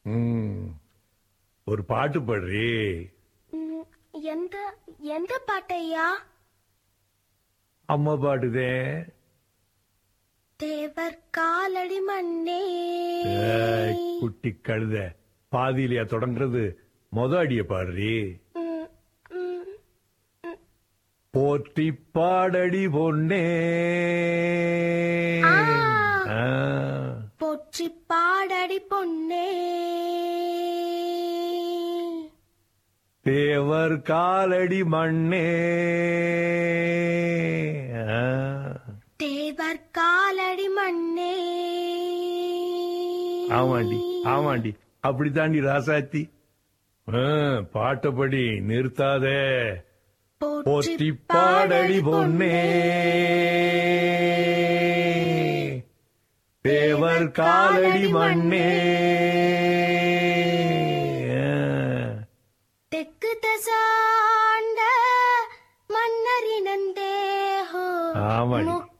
ஒரு பாட்டு பாடுறி. எந்த எந்த பாட்டையா? அம்மா பாடுதே. தேவர் காலடி மண்ணே. குட்டி கழுத, பாதியிலையா தொடங்குறது? அடிய பாடுறி. போற்றி பாடடி பொன்னே. போற்றி பாடடி பொன்னே. தேவர் காலடி மண்ணே. தேவர் காலடி மண்ணே. ஆமாண்டி ஆமாண்டி, அப்படித்தாண்டி ராசாத்தி. பாட்டப்படி நிறுத்தாதே. போற்றி பாடடி பொன்னே. தேவர் காலடி மண்ணே. தெற்கு தசாண்ட மன்னரினந்தேஹோ. ஆமாடி.